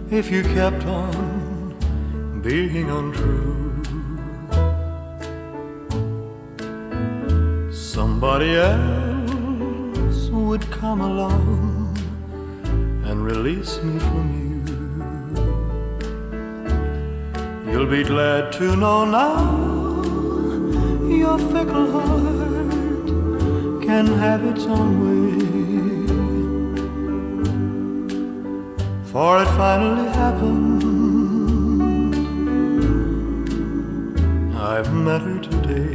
if you kept on being untrue. Somebody else would come along and release me from you. You'll be glad to know now your fickle heart can have its own way. For it finally happened, I've met her today.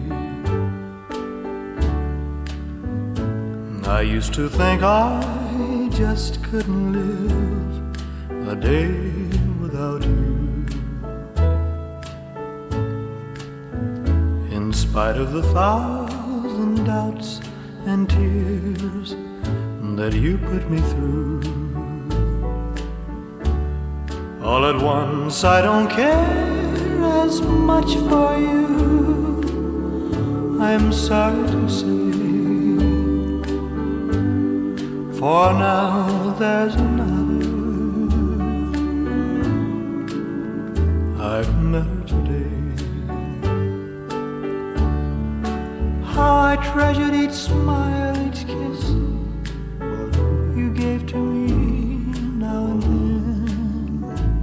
I used to think I just couldn't live a day without you. In spite of the thousand doubts and tears that you put me through, all at once I don't care as much for you. I'm sorry to say, for now there's another. I've met her today. How I treasured each smile, each kiss you gave to me now and then.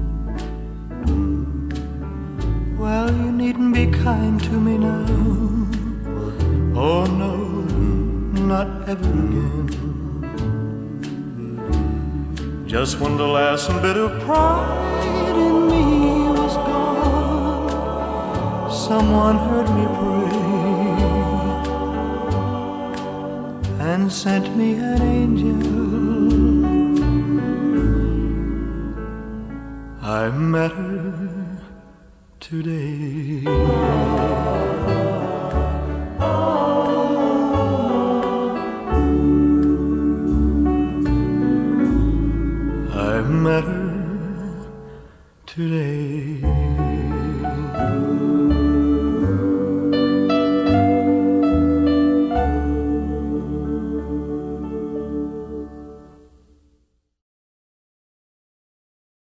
Well, you needn't be kind to me now. Oh no, not ever again. Just when the last bit of pride in me was gone, someone heard me pray and sent me an angel. I met her today.